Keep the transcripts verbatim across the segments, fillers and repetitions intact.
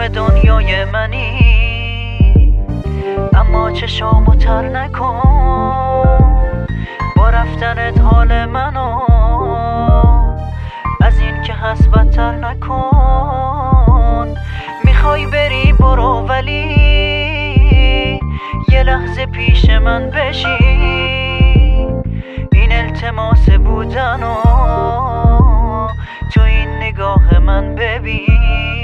همه دنیای منی، اما چشامو تر نکن با رفتنت حال منو از این که هست بدتر نکن. میخوای بری برو، ولی یه لحظه پیش من بشی، این التماس بودنو تو این نگاه من ببین.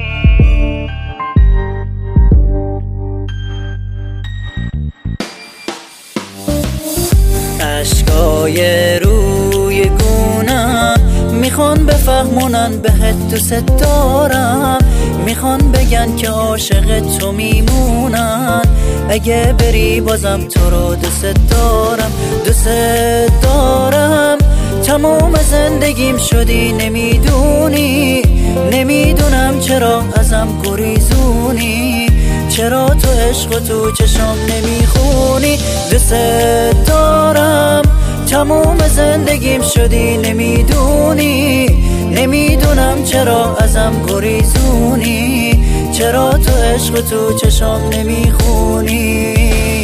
اشکای روی گونم میخوان بفهمونن بهت دوست دارم، میخوان بگن که عاشق تو میمونن. اگه بری بازم تو رو دوست دارم، دوست دارم. تمام زندگیم شدی نمیدونی، نمیدونم چرا ازم گریزونی، چرا تو عشق و تو چشام نمیخونی. دوست دارم، تمام زندگیم شدی نمیدونی، نمیدونم چرا ازم گریزونی، چرا تو عشق و تو چشام نمیخونی.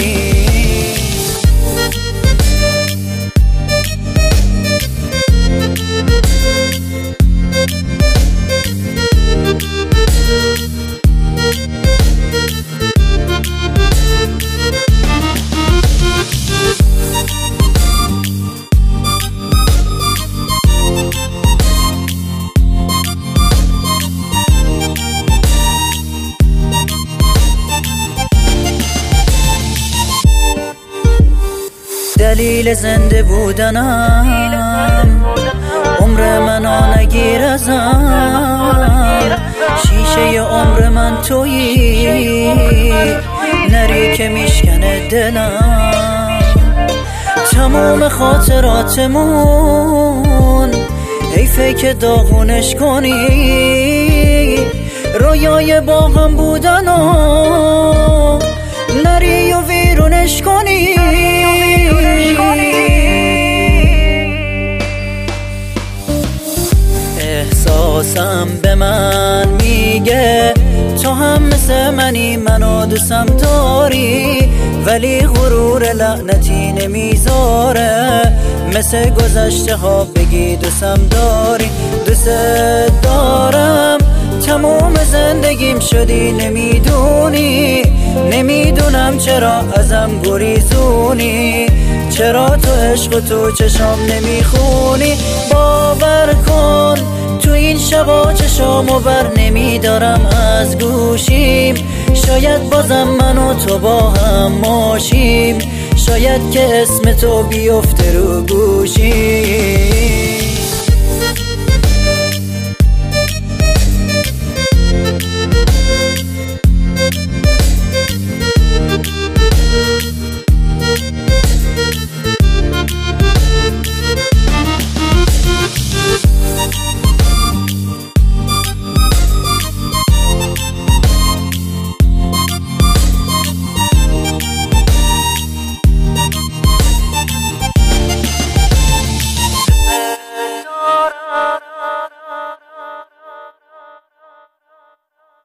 دلیل زنده بودنم عمر منو نگیر ازم، شیشه عمر من تویی، نری که میشکنه دلم. تمام خاطراتمون حیفه که داغونش کنی، رویای با هم بودنو نری و ویرونش کنی. احساسم به من میگه تو هم مثل منی، منو دوستم داری، ولی غرور لعنتی نمیذاره مثل گذشته ها بگی دوستم داری. دوست دارم، تمام زندگیم شدی نمیدونی، نمیدونم چرا ازم گریزونی، چرا تو عشق و تو چشام نمیخونی. باور کن تو این شبا چشامو بر نمیدارم از گوشیم، شاید بازم من و تو با هم باشیم، شاید که اسم تو بیفته رو گوشیم.